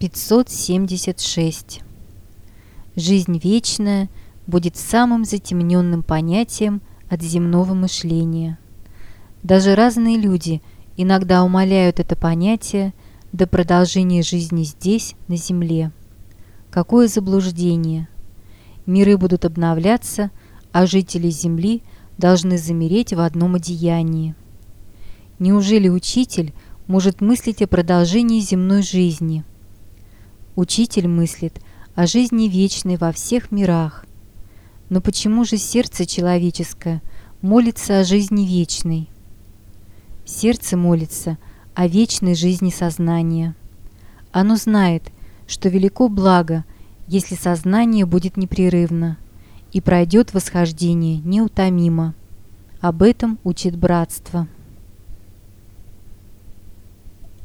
576. Жизнь вечная будет самым затемненным понятием от земного мышления. Даже разные люди иногда умаляют это понятие до продолжения жизни здесь, на земле. Какое заблуждение! Миры будут обновляться, а жители Земли должны замереть в одном одеянии. Неужели учитель может мыслить о продолжении земной жизни? Учитель мыслит о жизни вечной во всех мирах. Но почему же сердце человеческое молится о жизни вечной? Сердце молится о вечной жизни сознания. Оно знает, что велико благо, если сознание будет непрерывно, и пройдет восхождение неутомимо. Об этом учит братство.